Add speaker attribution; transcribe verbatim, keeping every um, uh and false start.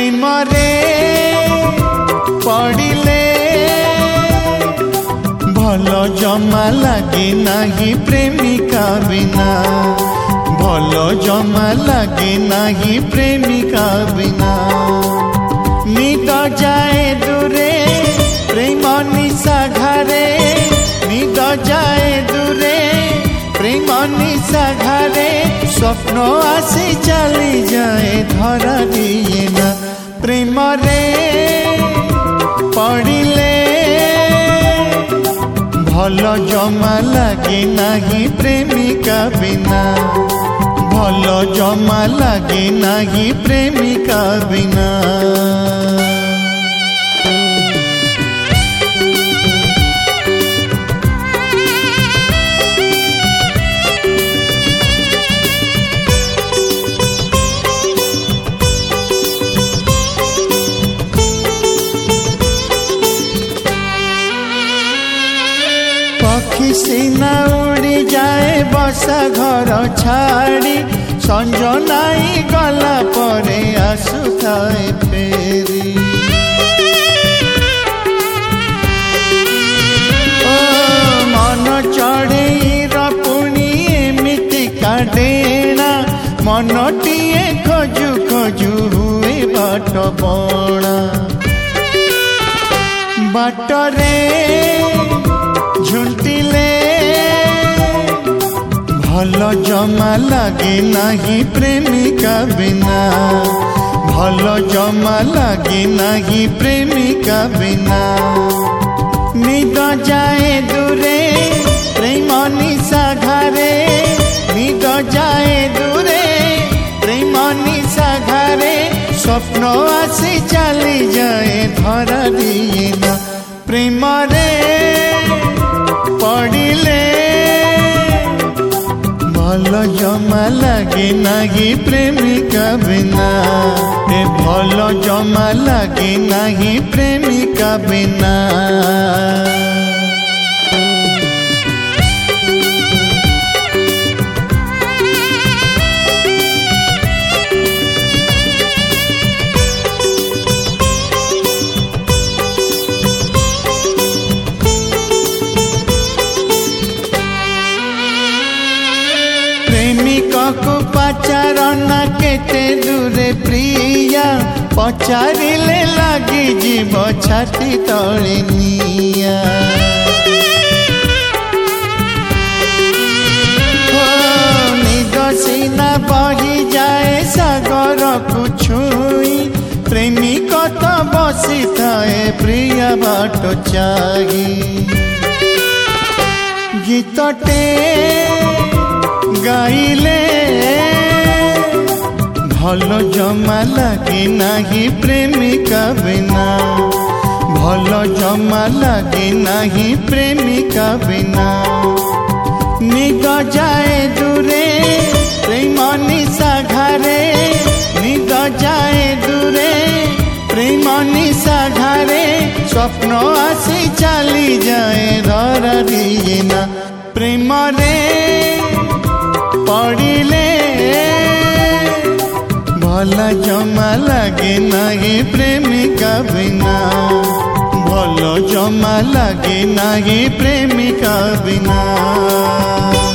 Speaker 1: प्रेम रे पड़िले भल जमा लगे नाही प्रेमिका बिना भल जमा लगे नाही प्रेमिका बिना निद जाए दूरे प्रेम निशा घरे निद जाए दूरे प्रेम निशा घरे स्वप्न आसी चली जाए धरा दिए ना प्रेम रे पड़िले भल जमा लगे नाही प्रेमिका बिना भल जमा लगे नाही प्रेमिका बिना। पक्षी सीना उड़ी जाए बसा घर छाड़ी संज नाई गला परे आसुथाए फेरी ओ मन चढ़ेईर पुणी एमिति काडेना मनटिए खोजु खोजु हुए बाट बणा बाटरे झुंटिले भल जमा लगे नाही प्रेमिका बिना भल जमा लगे नाही प्रेमिका बिना निद जाए दूरे प्रेम निशा घरे निद जाए दूरे प्रेम निशा घरे स्वप्न आसी चली जाए धरा दिए ना प्रेम रे पड़िले भल जमा लगे नाही प्रेमिका बिना ए भल जमा लगे नाही प्रेमिका बिना। प्रेमिका को पचारना केते दूरे प्रिया पचारिले लगी जीव छाती तले निया निद सीना बही जाए सागर को छुई प्रेमिक तो बसी थाए प्रिया बाट चाही गीतटे गाइले भल जमा लगे नाही प्रेमिका बिना भल जमा लगे नाही प्रेमिका बिना निद जाए दूरे प्रेम निशा घरे निद जाए दूरे प्रेम निशा घरे स्वप्न आसी चली जाए धरा दिए ना प्रेम रे पड़िले भल जमा लगे नाही प्रेमिका बिना भल जमा लगे नाही प्रेमिका बिना।